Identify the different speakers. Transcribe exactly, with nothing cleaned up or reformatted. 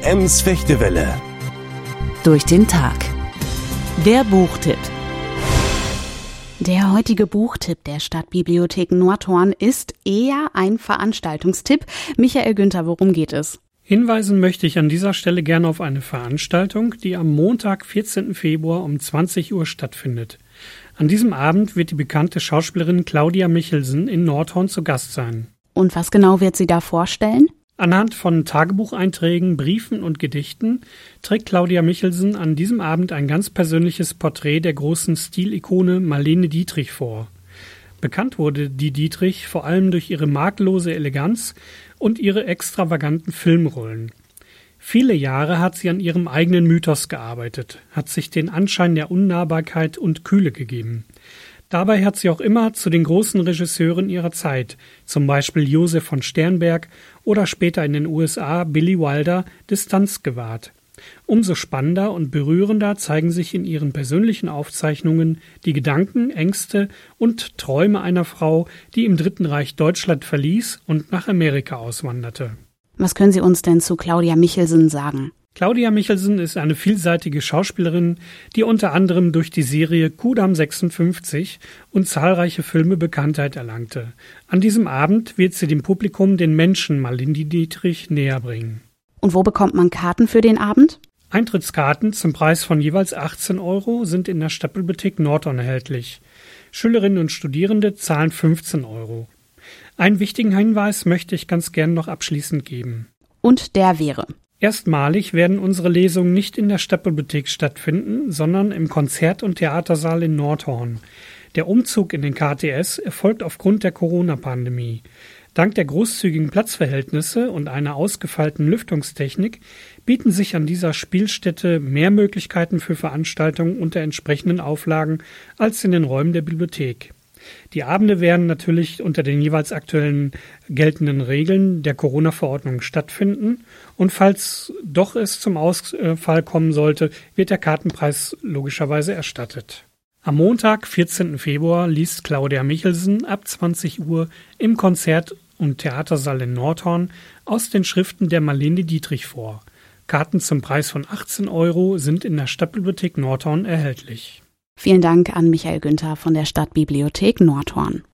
Speaker 1: Ems Fechtewelle.
Speaker 2: Durch den Tag. Der Buchtipp. Der heutige Buchtipp der Stadtbibliothek Nordhorn ist eher ein Veranstaltungstipp. Michael Günther, worum geht es?
Speaker 3: Hinweisen möchte ich an dieser Stelle gerne auf eine Veranstaltung, die am Montag, vierzehnten Februar um zwanzig Uhr stattfindet. An diesem Abend wird die bekannte Schauspielerin Claudia Michelsen in Nordhorn zu Gast sein.
Speaker 2: Und was genau wird sie da vorstellen?
Speaker 3: Anhand von Tagebucheinträgen, Briefen und Gedichten trägt Claudia Michelsen an diesem Abend ein ganz persönliches Porträt der großen Stilikone Marlene Dietrich vor. Bekannt wurde die Dietrich vor allem durch ihre makellose Eleganz und ihre extravaganten Filmrollen. Viele Jahre hat sie an ihrem eigenen Mythos gearbeitet, hat sich den Anschein der Unnahbarkeit und Kühle gegeben. Dabei hat sie auch immer zu den großen Regisseuren ihrer Zeit, zum Beispiel Josef von Sternberg oder später in den U S A Billy Wilder, Distanz gewahrt. Umso spannender und berührender zeigen sich in ihren persönlichen Aufzeichnungen die Gedanken, Ängste und Träume einer Frau, die im Dritten Reich Deutschland verließ und nach Amerika auswanderte.
Speaker 2: Was können Sie uns denn zu Claudia Michelsen sagen?
Speaker 3: Claudia Michelsen ist eine vielseitige Schauspielerin, die unter anderem durch die Serie Kudamm sechsundfünfzig und zahlreiche Filme Bekanntheit erlangte. An diesem Abend wird sie dem Publikum den Menschen Marlene Dietrich näher bringen.
Speaker 2: Und wo bekommt man Karten für den Abend?
Speaker 3: Eintrittskarten zum Preis von jeweils achtzehn Euro sind in der Stadtbibliothek Nordhorn erhältlich. Schülerinnen und Studierende zahlen fünfzehn Euro. Einen wichtigen Hinweis möchte ich ganz gern noch abschließend geben.
Speaker 2: Und der wäre:
Speaker 3: Erstmalig werden unsere Lesungen nicht in der Stadtbibliothek stattfinden, sondern im Konzert- und Theatersaal in Nordhorn. Der Umzug in den K T S erfolgt aufgrund der Corona-Pandemie. Dank der großzügigen Platzverhältnisse und einer ausgefeilten Lüftungstechnik bieten sich an dieser Spielstätte mehr Möglichkeiten für Veranstaltungen unter entsprechenden Auflagen als in den Räumen der Bibliothek. Die Abende werden natürlich unter den jeweils aktuellen geltenden Regeln der Corona-Verordnung stattfinden und falls doch es zum Ausfall kommen sollte, wird der Kartenpreis logischerweise erstattet. Am Montag, vierzehnten Februar, liest Claudia Michelsen ab zwanzig Uhr im Konzert- und Theatersaal in Nordhorn aus den Schriften der Marlene Dietrich vor. Karten zum Preis von achtzehn Euro sind in der Stadtbibliothek Nordhorn erhältlich.
Speaker 2: Vielen Dank an Michael Günther von der Stadtbibliothek Nordhorn.